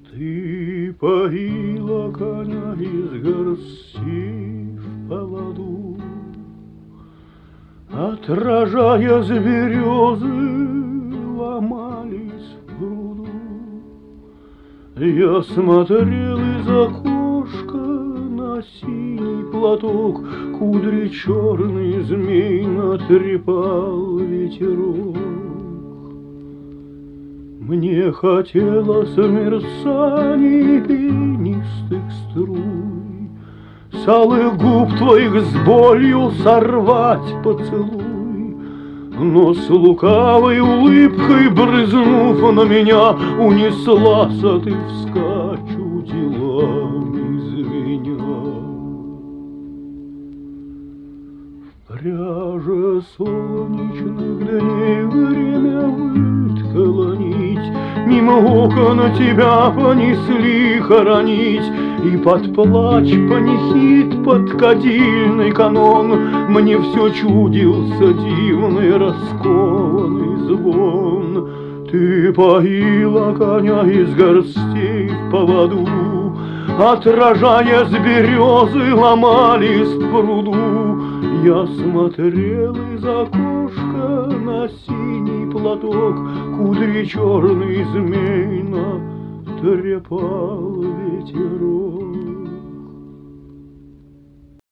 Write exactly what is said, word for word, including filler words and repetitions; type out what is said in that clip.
Ты поила коня из горсти в поводу, отражая с березы, ломались в пруду. Я смотрел из окошка на синий платок, кудри черный змейно трепал ветерок. Мне хотелось мерцаний пенистых струй, с алых губ твоих с болью сорвать поцелуй, но с лукавой улыбкой, брызнув на меня, унеслась ты вскачу делами звеня. В пряже солнечных дней время вытколонить, мимо окон тебя понесли хоронить, и под плач панихид, под кадильный канон мне все чудился дивный раскованный звон. Ты поила коня из горстей в поводу, отражая с березы, ломались в пруду. Я смотрел из окошка на синий платок, кудри черный змейно трепал ветерок.